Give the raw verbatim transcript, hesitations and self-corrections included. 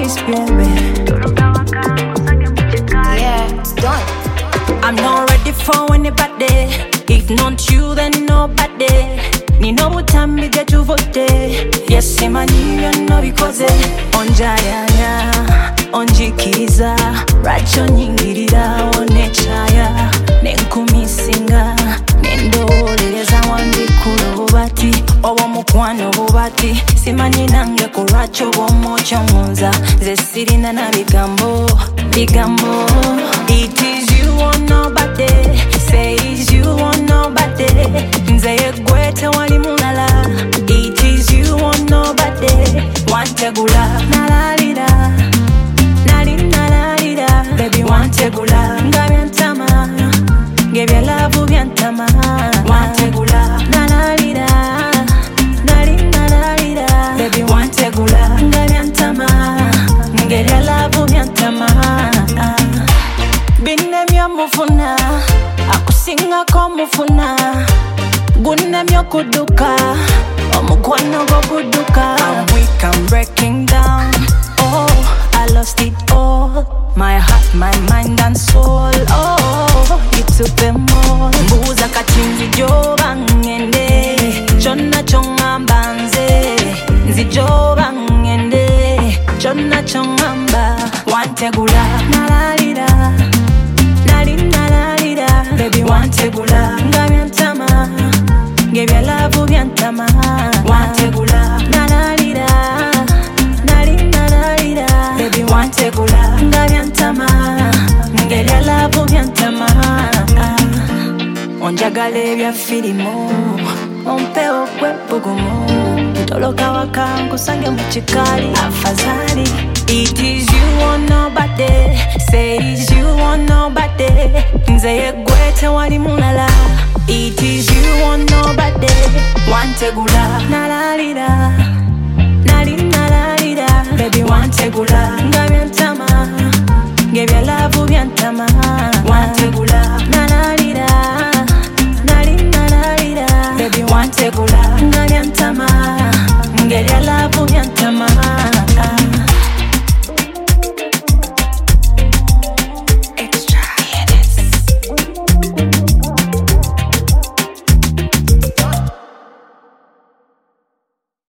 this, baby. Yeah, it's done. I'm not ready for anybody. If not you, then nobody. Nino butambi get to vote. Yes, imani no because onjayanya, onjikiza, racho nyingirira onechaya, nenkumisinga, nendoleza wandikulo bati, owo mukwano bubati, simani nange kuracho bomocho munza, ze sirina na bigambo, bigambo. It is you or nobody, say it's you or nobody, nze yegwete wali mulala. It is you or nobody, wantegula, nalalira, nali nalalira, baby wantegula, nga byantama, ngebya love byantama, wantegula, nalalira, nali nalalira, baby wantegula, nga byantama, ngebya love byantama. Binemya mufuna, akusinga ko mufuna, gunemya kuduka, omukwano go kuduka. I'm weak, I'm breaking down. Oh, I lost it all. My heart, my mind and soul. Oh, you took them all. Mbuza kachinzi joba ngende, chona chonga mbanze, nzijoba ngende, chona chonga mba. Wantegula, nalalira, nali nalalira, baby wantegula, nga byantama, ngebya love byantama, wantegula, nalalira, nali nalalira, baby wantegula, nga byantama, ngebya love byantama. Onjagala ebya firimu, ompe okwepugumu, ntoloka waka nkusange mu kikali afadhali. It is you or nobody, say it's you or nobody, nze yegwete wali mulala. It is you or nobody, wantegula, nalalira, nali nalalira, baby wantegula, nga byantama, ngebya love byantama, wantegula, nalalira, nali nalalira, baby wantegula, nga byantama, ngebya love byantama.